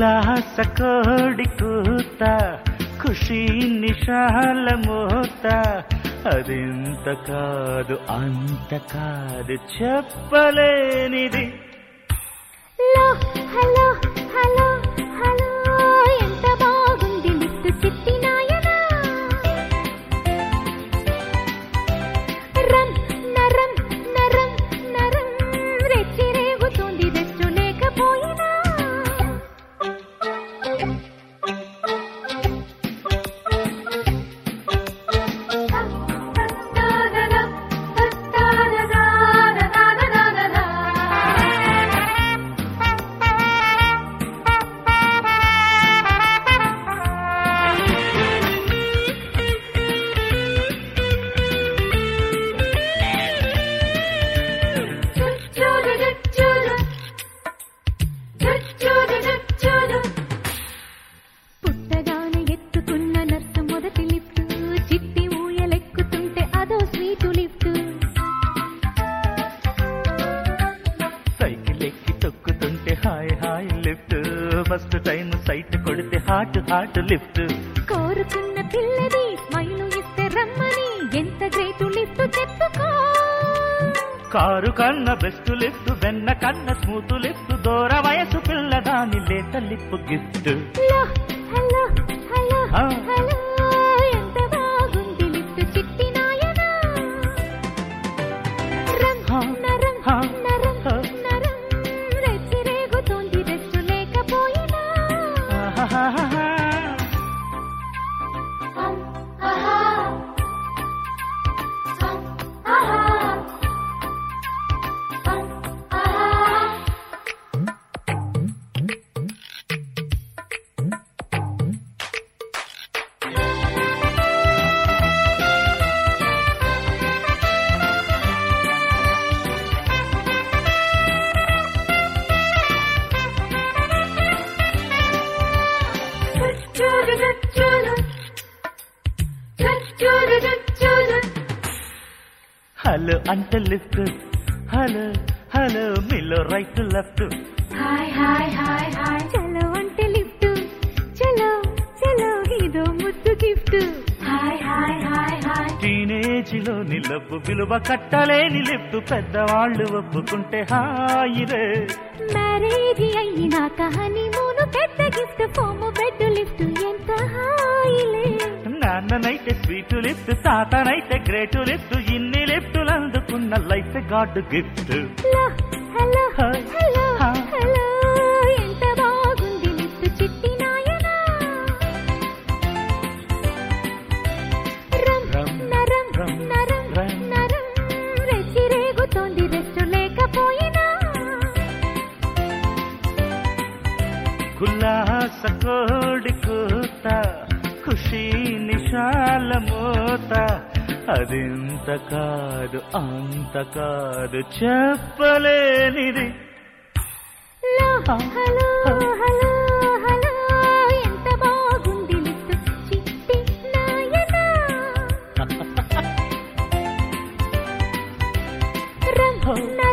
కులాస కోడి కూత ఖుషి నిశాల మోత అదింత కాదు అంత కాదు చెప్పలేనిది హలో హలో హలో ఎంత బాగుంది లిఫ్ట్ చిట్టి నాయనా రమ్ నరం నరం నరం రెచ్చి రేగుతోంది రెస్టు లేకపోయినా పుట్టగానే ఎత్తుకున్న నర్సు మొదటి లిఫ్ట్ చిట్టి ఊయలెక్కుతుంటే అదో స్వీటు లిఫ్ట్ సైకిల్ ఎక్కి తొక్కుతుంటే hi hi lift first time sight కొడితే హాట్ హాట్ లిఫ్ట్ కోరుకున్న పిల్లది స్మైలు ఇస్తే రమ్మని ఎంత గ్రేటు లిఫ్ట్ చెప్పుకో కారు కన్న బెస్ట్ లిఫ్ట్ వెన్న కన్న స్మూత్ లిఫ్ట్ దూర వయసు పిల్లదాని లేత లిప్ గిఫ్ట్ హలో హలో ఆ. హలో ఎంత బాగుంది లిఫ్ట్ చిట్టి నాయనా రమ్ హా. నరం హా. నరం హా. నరం రెచ్చి రేగుతోంది రెస్టు లేకపోయినా ఆహాహాహా. హలో అంటే లిఫ్ట్ హలో హలో మీలో right left hi hi hi hi చలో అంటే లిఫ్ట్ చలో చలో ఇదో ముద్దు gift hi hi hi hi teenage లో నిలబ్బు విలువ కట్టలేని లిఫ్ట్ పెద్దవాళ్ళు ఒప్పుకుంటే హాయిరే మ్యారేజ్ అయినాక హనీమూన్ పెద్ద గిఫ్ట్ ఫోము బెడ్ లిఫ్ట్ ఎంత హాయిలే నాన్ననైతే స్వీట్ లిఫ్ట్ తాతనైతే గ్రేట్ లిఫ్ట్ ఇన్ని లిఫ్టులు అందుకున్న life god gift hello hi. Hello హా. హలో ఎంత బాగుంది లిఫ్ట్ చిట్టి నాయనా రమ్ రమ్ నరం రమ్ నరం రమ్. నరం రెచ్చి రేగుతోంది రెస్టు లేకపోయినా కులాస కోడి కూత ఖుషి నిశాల మోత అదింత కాదు అంత కాదు చెప్పలేనిది హలో హలో హలో ఎంత బాగుంది లిఫ్ట్ చిట్టి నాయనా రమ్